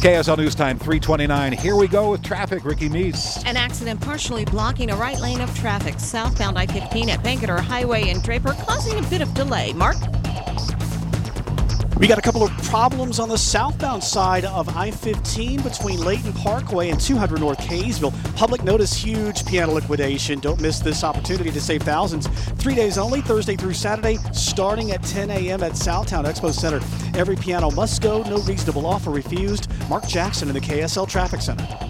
KSL News Time 3:29. Here we go with traffic. Ricky Meese. An accident partially blocking a right lane of traffic southbound I-15 at Bangerter Highway in Draper, causing a bit of delay. Mark? We got a couple of problems on the southbound side of I-15 between Layton Parkway and 200 North Kaysville. Public notice, huge piano liquidation. Don't miss this opportunity to save thousands. 3 days only, Thursday through Saturday, starting at 10 a.m. at Southtown Expo Center. Every piano must go, no reasonable offer refused. Mark Jackson in the KSL Traffic Center.